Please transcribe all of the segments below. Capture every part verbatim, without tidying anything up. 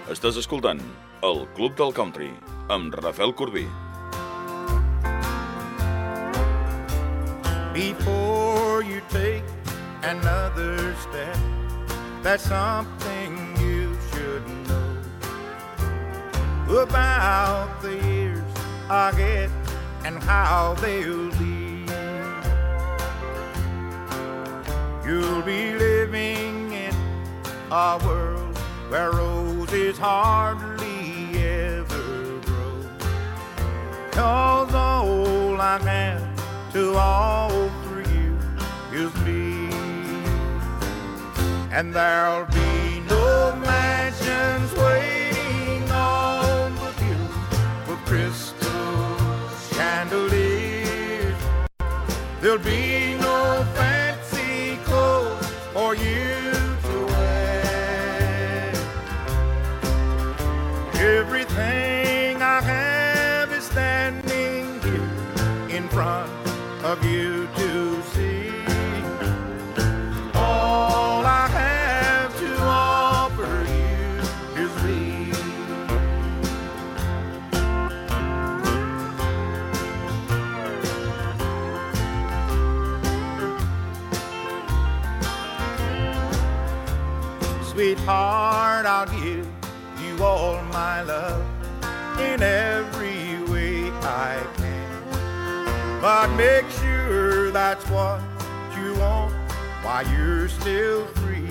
Estàs escoltant El Club del Country amb Rafael Corbí. Before you take another step, that's something you should know about the years ahead and how they'll lead. You'll be living in a world where roses hardly ever grow, 'cause all I have to offer you is me. And there'll be no mansions waiting on the hill with crystal chandeliers. There'll be no fancy clothes for you to wear. Everything I have is standing here in front of you to see. All I have to offer you is me. Sweetheart, I'll give you all my love in every way I can, but make sure that's what you want while you're still free.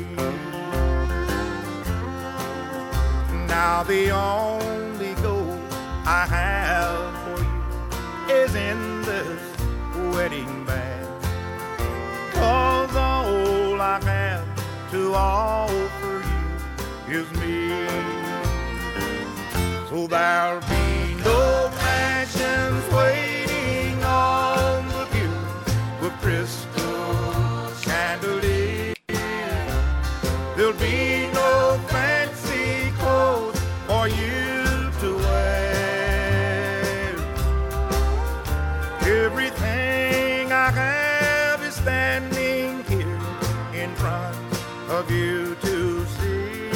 Now the only goal I have for you is in this wedding band, 'cause all I have to offer you is me. So there'll be no mansions waiting on the view with crystal chandeliers. There'll be no fancy clothes for you to wear. Everything I have is standing here in front of you to see.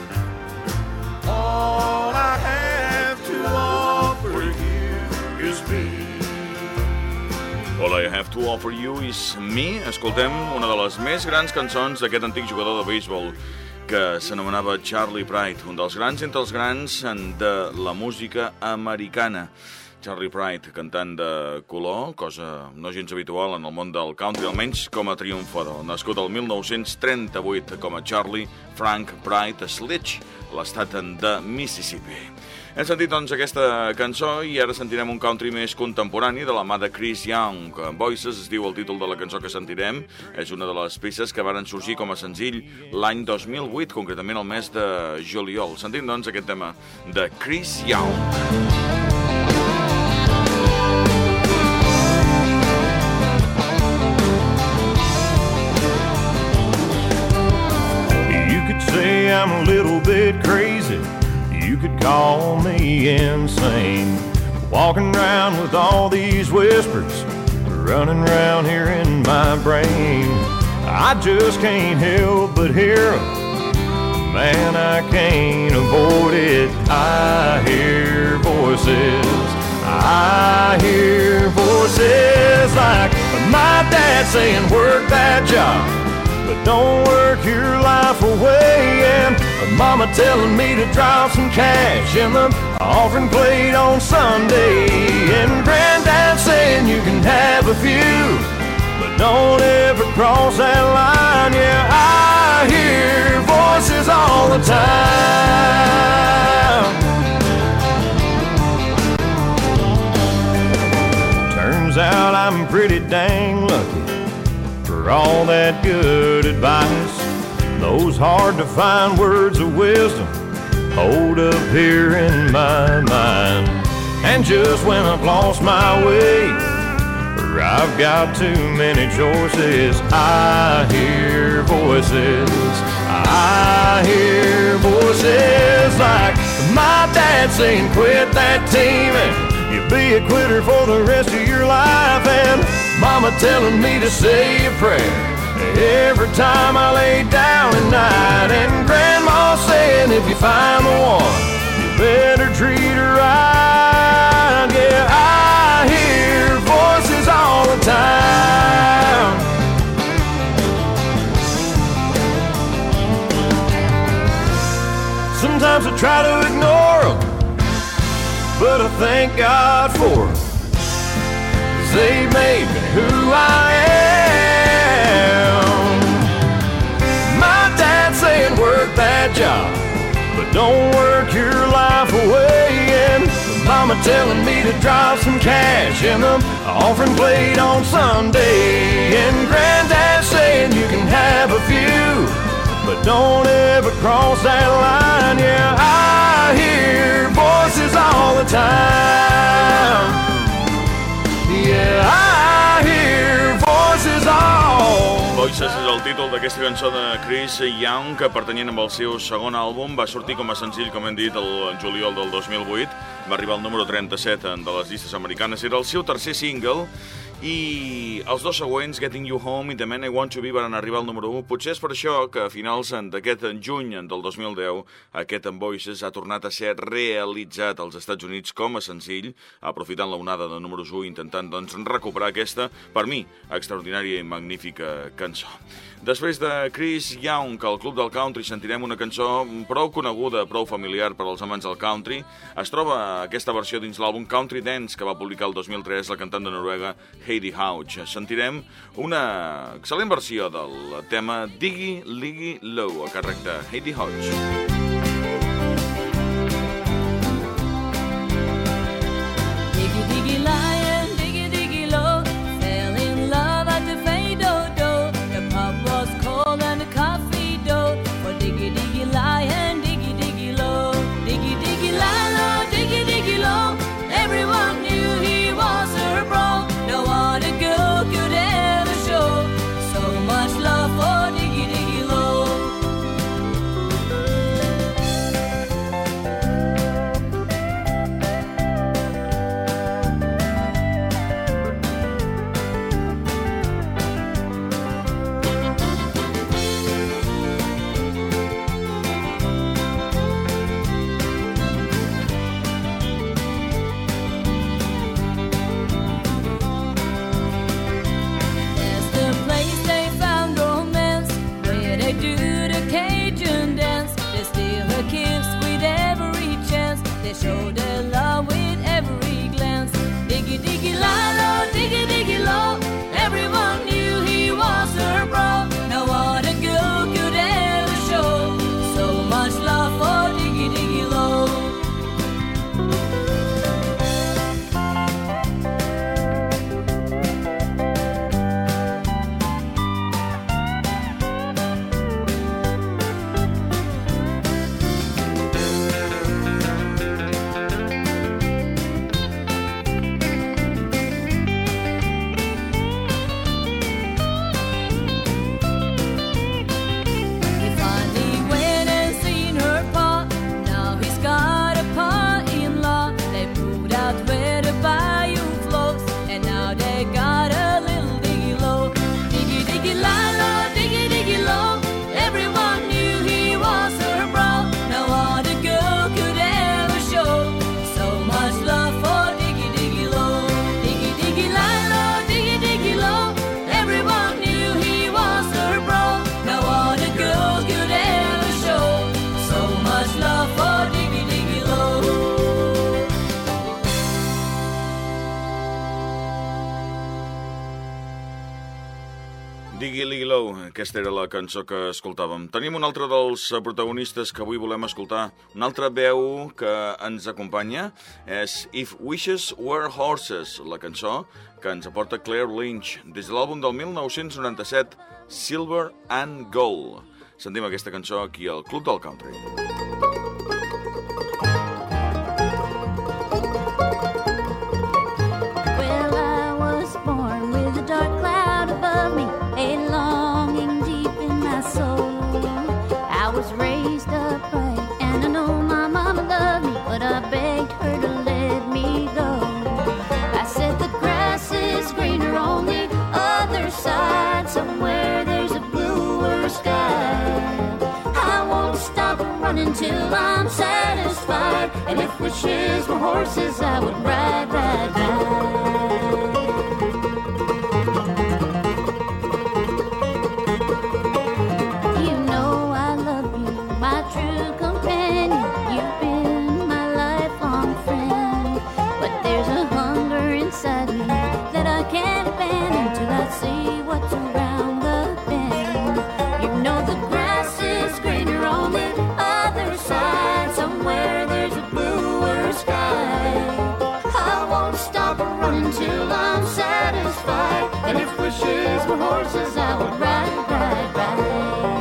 All I have to offer you is me. All I have to offer you is me. Escoltem una de les més grans cançons d'aquest antic jugador de béisbol que s'anomenava Charlie Pride, un dels grans entre els grans de la música americana. Charlie Pride, cantant de color, cosa no gens habitual en el món del country, almenys com a triomfador. Nascut el mil nou-cents trenta-vuit com a Charlie Frank Pride Sledge, l'estat de Mississippi. Hem sentit, doncs, aquesta cançó i ara sentirem un country més contemporani de la mà de Chris Young. Voices es diu el títol de la cançó que sentirem. És una de les peces que varen sorgir com a senzill l'any dos mil vuit, concretament el mes de juliol. Sentim, doncs, aquest tema de Chris Young. Say I'm a little bit crazy, you could call me insane, walking around with all these whispers running around here in my brain. I just can't help but hear them, man, I can't avoid it. I hear voices, I hear voices like my dad saying work that job, but don't work your life away. And mama telling me to drop some cash in the offering plate on Sunday. And granddad saying you can have a few, but don't ever cross that line. Yeah, I hear voices all the time. Turns out I'm pretty dang lucky for all that good advice. Those hard-to-find words of wisdom hold up here in my mind. And just when I've lost my way, or I've got too many choices, I hear voices, I hear voices like my dad saying quit that team and you'll be a quitter for the rest of your life. And mama telling me to say a prayer every time I lay down at night. And Grandma saying, if you find the one, you better treat her right. Yeah, I hear voices all the time. Sometimes I try to ignore them, but I thank God for them. They made me who I am. My dad saying work that job, but don't work your life away. And Mama telling me to drop some cash in the offering plate on Sunday. And Granddad saying you can have a few, but don't ever cross that line. Yeah, I hear voices all the time. Yeah, I hear voices all. Voices és el títol d'aquesta cançó de Chris Young, que pertanyent amb el seu segon àlbum va sortir com a senzill, com hem dit, el juliol del dos mil vuit. Va arribar al número trenta-set de les llistes americanes. Era el seu tercer single i els dos següents, Getting You Home i The Man I Want To Be, van arribar al número u. Potser és per això que a finals d'aquest juny del dos mil deu aquest En Voices ha tornat a ser realitzat als Estats Units com a senzill, aprofitant la onada de números u, intentant doncs, recuperar aquesta, per mi, extraordinària i magnífica cançó. Després de Chris Young, al Club del Country, sentirem una cançó prou coneguda, prou familiar per als amants del country. Es troba aquesta versió dins l'àlbum Country Dance, que va publicar el dos mil tres la cantant de Noruega Heidi Hauch. Sentirem una excel·lent versió del tema Diggy Liggy Low, a càrrec de Heidi Hauch. Diggy, diggy, lion, diggy, diggy, low. Fell in love at the fade-o-do. The pub was cold and the coffee dough. For diggy, diggy, lion, diggy, diggy, low. Diggy, diggy, lion, diggy, diggy, low. Everyone knew he was her bro. No other girl could ever show so much love for diggy, diggy, low. Show their love with every glance. Diggy, diggy, lilo, diggy, diggy, low. Everyone knew he was her bro. No other girl could ever show so much love for diggy, diggy, low. Diggy Liggy Low, aquesta era la cançó que escoltàvem. Tenim un altre dels protagonistes que avui volem escoltar, una altra veu que ens acompanya, és If Wishes Were Horses, la cançó que ens aporta Claire Lynch, des de l'àlbum del mil nou-cents noranta-set, Silver and Gold. Sentim aquesta cançó aquí al Club del Country. Well, I was born with a dark cloud above me, a longing deep in my soul. I was raised upright, and I know my mama loved me, but I begged her to let me go. I said the grass is greener on the other side, somewhere there's wishes were horses, I would ride, ride, ride. You know I love you, my true companion. You've been my lifelong friend. But there's a hunger inside me that I can't abandon till I see what's around the bend. You know the grass is greener on the other side. Somewhere there's a bluer sky. I won't stop running till I'm satisfied. And if wishes were horses, I would ride, ride, ride.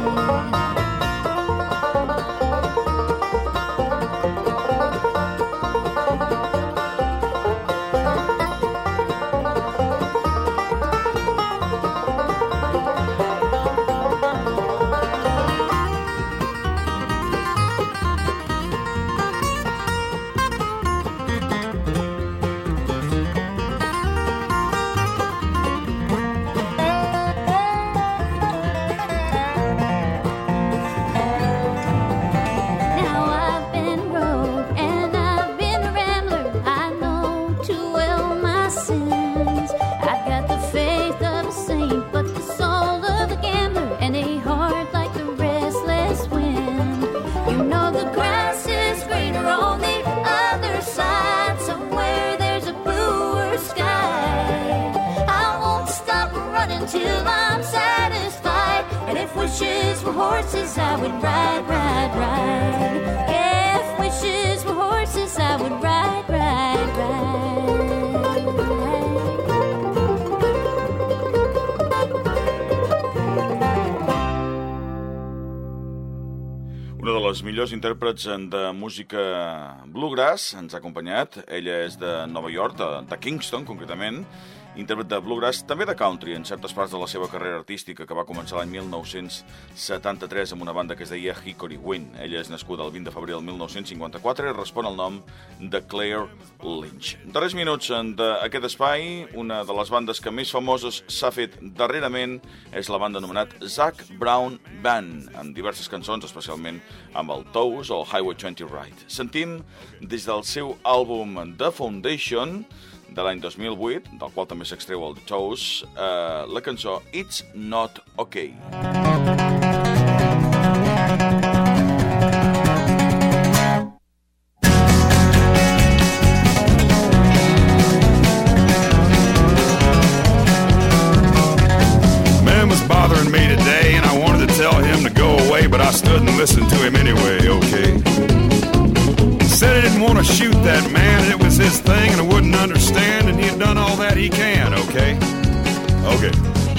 Till I'm satisfied. And if wishes were horses, I would ride, ride, ride. If wishes were horses, I would ride, ride, ride. Una de les millors intèrprets de música bluegrass ens ha acompanyat. Ella és de Nova York, de, de Kingston, concretament, intèrpret de bluegrass, també de country en certes parts de la seva carrera artística, que va començar l'any mil nou-cents setanta-tres amb una banda que es deia Hickory Wind. Ella és nascuda el vint de febrer del mil nou-cents cinquanta-quatre i respon al nom de Claire Lynch. Darrers minuts d'aquest espai, una de les bandes que més famoses s'ha fet darrerament és la banda anomenat Zac Brown Band, amb diverses cançons, especialment amb el Toes o Highway vint Ride. Sentim des del seu àlbum The Foundation de l'any dos mil vuit, del qual també s'extreu el Toes, eh, la cançó It's Not Okay. Man was bothering me today and I wanted to tell him to go away, but I stood and listened to him anyway, okay? Said he didn't want to shoot that man, and it was his thing, and I wouldn't understand, and he had done all that he can, okay? Okay.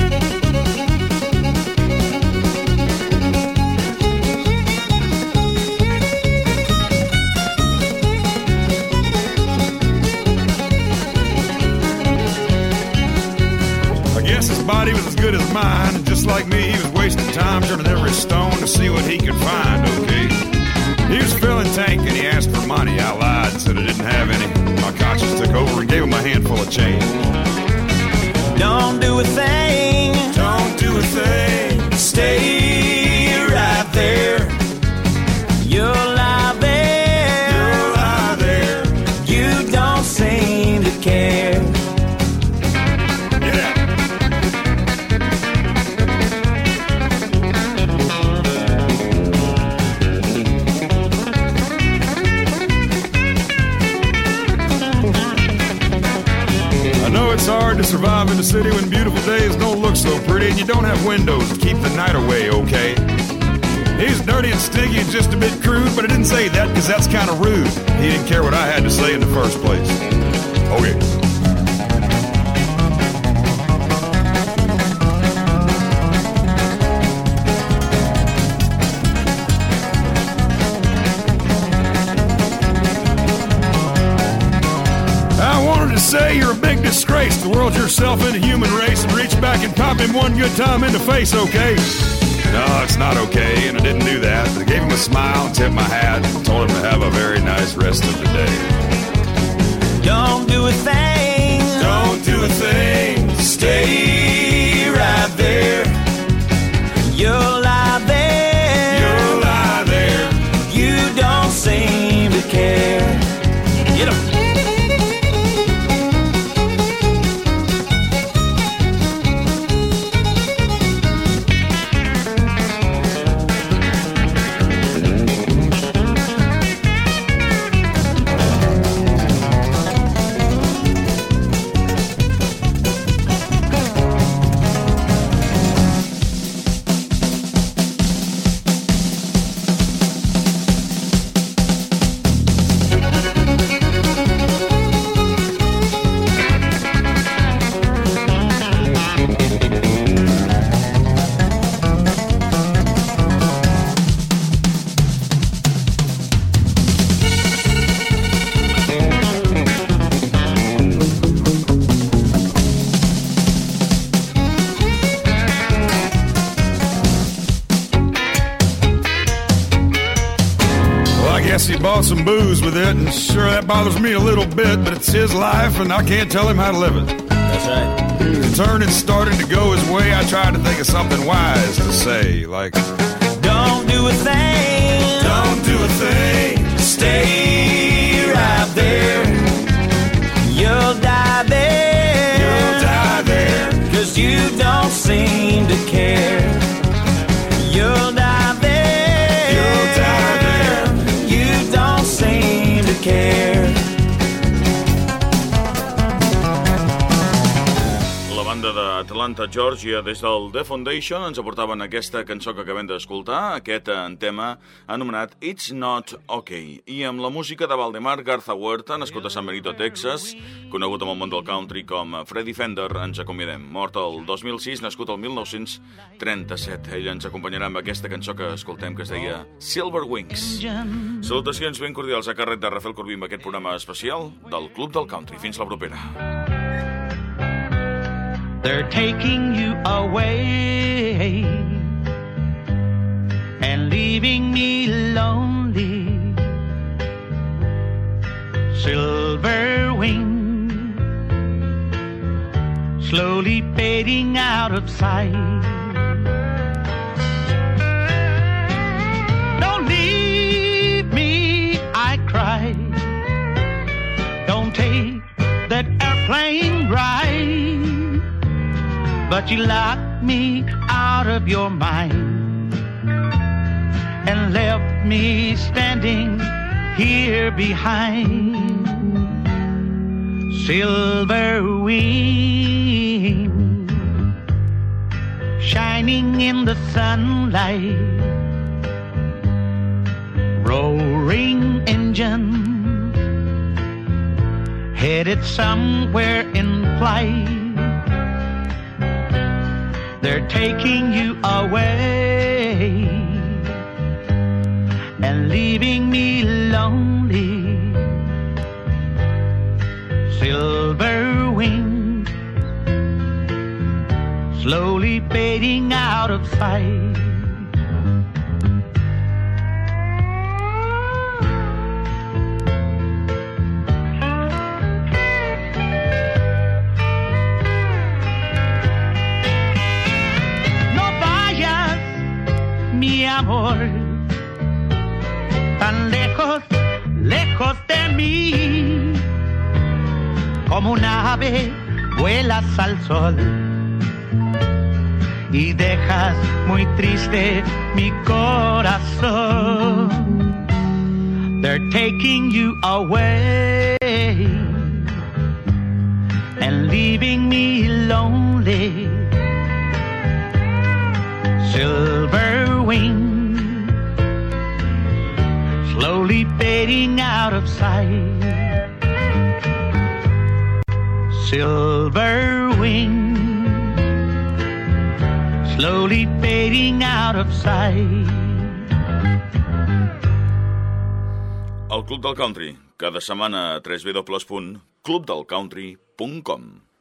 I guess his body was as good as mine, and just like me, he was wasting time turning every stone to see what he could find, okay? He was feeling tank and he asked for money. I lied and said I didn't have any. My conscience took over and gave him a handful of change. Don't do a thing. Don't do a thing. Stay right there. You'll lie there. You'll lie there. You don't seem to care. Get out. It's hard to survive in the city when beautiful days don't look so pretty and you don't have windows to keep the night away, okay? He's dirty and stinky and just a bit crude, but I didn't say that because that's kind of rude. He didn't care what I had to say in the first place. Okay. Say you're a big disgrace. The world's yourself in the human race, and reach back and pop him one good time in the face, okay? No, it's not okay, and I didn't do that. I gave him a smile and tipped my hat and told him to have a very nice rest of the day. Don't do a thing. Don't do a thing. Stay right there. You'll lie there. You'll lie there. You don't seem to care. Nancy bought some booze with it, and sure that bothers me a little bit, but it's his life, and I can't tell him how to live it. That's right. The turning started to go his way. I tried to think of something wise to say, like, Don't do a thing. don't do a thing. Stay right there. You'll die there. You'll die there. Cause you don't seem to care. You'll die there. You'll die there. You don't seem to care. La banda d'Atlanta, Georgia, des del The Foundation, ens aportaven aquesta cançó que acabem d'escoltar, aquest en tema anomenat It's Not Okay. I amb la música de Valdemar Garza Huerta, nascut a San Benito, Texas, conegut amb el món del country com Freddie Fender, ens acomiadem. Mort el dos mil sis, nascut el mil nou-cents trenta-set. Ell ens acompanyarà amb aquesta cançó que escoltem, que es deia Silver Wings. Salutacions ben cordials a càrrec de Rafael Corbí amb aquest programa especial del Club del Country. Fins la propera. They're taking you away and leaving me lonely. Silver wing, slowly fading out of sight. Don't leave me, I cry. Don't take that airplane ride. But you locked me out of your mind and left me standing here behind. Silver wing, shining in the sunlight. Roaring engines headed somewhere in flight. They're taking you away and leaving me lonely. Silver wings, slowly fading out of sight. Mi amor, tan lejos, lejos de mí, como un ave vuelas al sol y dejas muy triste mi corazón. They're taking you away and leaving me lonely. Silver wing, slowly fading out of sight. Silver wing, slowly fading out of sight. El Club del Country, cada setmana a w w w punt club del country punt com.